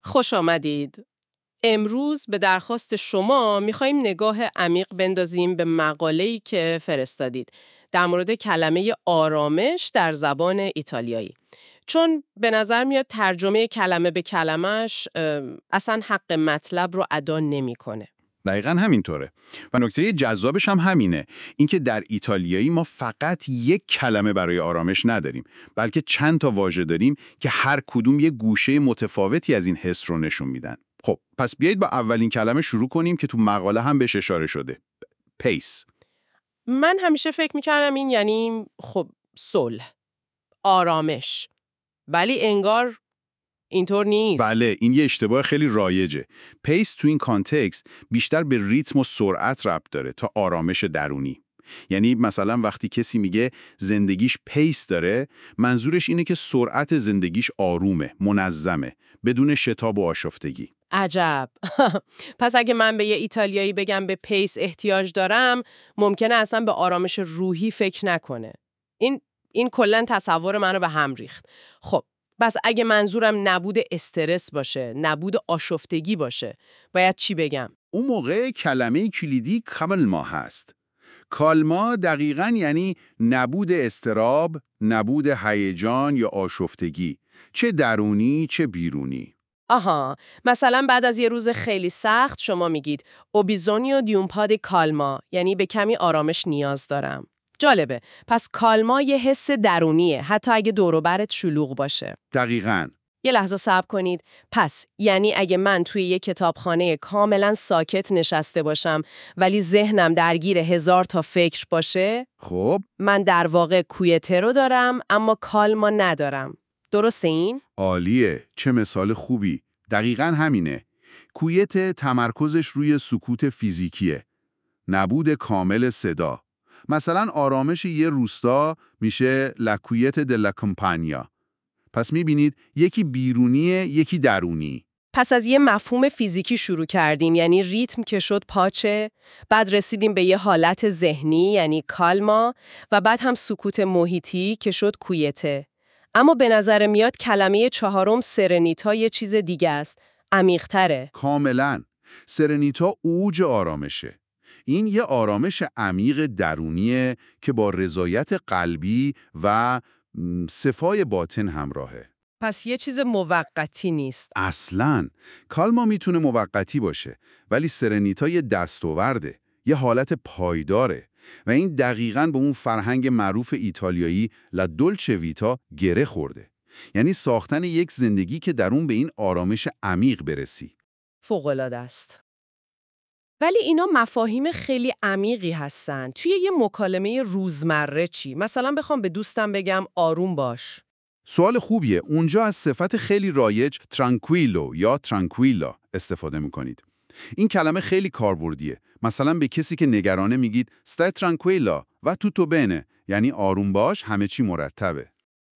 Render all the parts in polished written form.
خوش آمدید. امروز به درخواست شما میخواییم نگاه عمیق بندازیم به مقاله‌ای که فرستادید در مورد کلمه آرامش در زبان ایتالیایی. چون به نظر میاد ترجمه کلمه به کلمش اصلا حق مطلب رو ادا نمیکنه. دقیقاً همینطوره. و نکته جذابش هم همینه، اینکه در ایتالیایی ما فقط یک کلمه برای آرامش نداریم، بلکه چند تا واژه داریم که هر کدوم یک گوشه متفاوتی از این حس رو نشون میدن. خب، پس بیایید با اولین کلمه شروع کنیم که تو مقاله هم بهش اشاره شده. پیس. من همیشه فکر میکردم این یعنی صلح، آرامش. ولی انگار اینطور نیست. بله، این یه اشتباه خیلی رایجه. پیس تو این کانتکست بیشتر به ریتم و سرعت ربط داره تا آرامش درونی. یعنی مثلا وقتی کسی میگه زندگیش پیس داره، منظورش اینه که سرعت زندگیش آرومه، منظمه، بدون شتاب و آشفتگی. عجب. پس اگه من به یه ایتالیایی بگم به پیس احتیاج دارم، ممکنه اصلا به آرامش روحی فکر نکنه. این کلاً تصور منو به هم ریخت. خب، پس اگه منظورم نبود استرس باشه، نبود آشفتگی باشه، باید چی بگم؟ اون موقع کلمه کلیدی کالما هست. کالما دقیقاً یعنی نبود اضطراب، نبود هیجان یا آشفتگی، چه درونی چه بیرونی. آها، مثلا بعد از یه روز خیلی سخت شما میگید او بیزونیو دی اون پا دی کالما، یعنی به کمی آرامش نیاز دارم. جالبه. پس کالما یه حس درونیه، حتی اگه دور و برت شلوغ باشه. دقیقاً. یه لحظه صبر کنید. پس یعنی اگه من توی یه کتابخانه کاملا ساکت نشسته باشم ولی ذهنم درگیر 1000 تا فکر باشه، خب، من در واقع کویته رو دارم اما کالما ندارم. درسته این؟ عالیه، چه مثال خوبی. دقیقاً همینه. کویت تمرکزش روی سکوت فیزیکیه، نبود کامل صدا. مثلا آرامش یه روستا میشه لکویت دلا کمپانیا. پس میبینید یکی بیرونیه، یکی درونی. پس از یه مفهوم فیزیکی شروع کردیم، یعنی ریتم که شد پاچه، بعد رسیدیم به یه حالت ذهنی یعنی کالما و بعد هم سکوت محیطی که شد کویته. اما به نظر میاد کلمه چهارم سرنیتا یه چیز دیگه است، عمیق‌تره. کاملاً. سرنیتا اوج آرامشه. این یه آرامش عمیق درونیه که با رضایت قلبی و صفای باطن همراهه. پس یه چیز موقتی نیست. اصلاً. کالما میتونه موقتی باشه، ولی سرنیتا یه دستاورده، یه حالت پایداره و این دقیقاً به اون فرهنگ معروف ایتالیایی لا دولچه ویتا گره خورده. یعنی ساختن یک زندگی که در اون به این آرامش عمیق برسی. فوق‌العاده است. ولی اینا مفاهیم خیلی عمیقی هستن. توی یه مکالمه روزمره چی؟ مثلا بخوام به دوستم بگم آروم باش. سوال خوبیه. اونجا از صفت خیلی رایج ترانکویلو یا ترانکویلا استفاده میکنید. این کلمه خیلی کاربردیه. مثلا به کسی که نگرانه میگید ستا ترانکویلا و توتو بنه، یعنی آروم باش، همه چی مرتبه.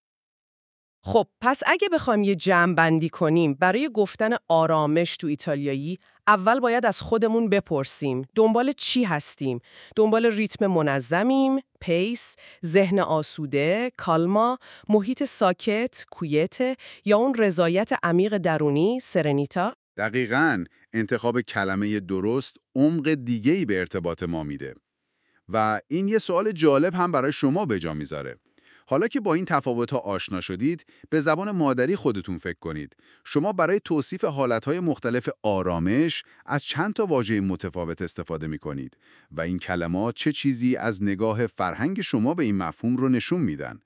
خب پس اگه بخوایم یه جمع بندی کنیم برای گفتن آرامش تو ایتالیایی، اول باید از خودمون بپرسیم دنبال چی هستیم؟ دنبال ریتم منظمیم، پیس، ذهن آسوده، کالما، محیط ساکت، کویت یا اون رضایت عمیق درونی، سرنیتا؟ دقیقاً. انتخاب کلمه درست عمق دیگه‌ای به ارتباط ما میده. و این یه سوال جالب هم برای شما به جا میذاره. حالا که با این تفاوت‌ها آشنا شدید، به زبان مادری خودتون فکر کنید. شما برای توصیف حالتهای مختلف آرامش از چند تا واژه متفاوت استفاده می‌کنید و این کلمات چه چیزی از نگاه فرهنگ شما به این مفهوم رو نشون میدن.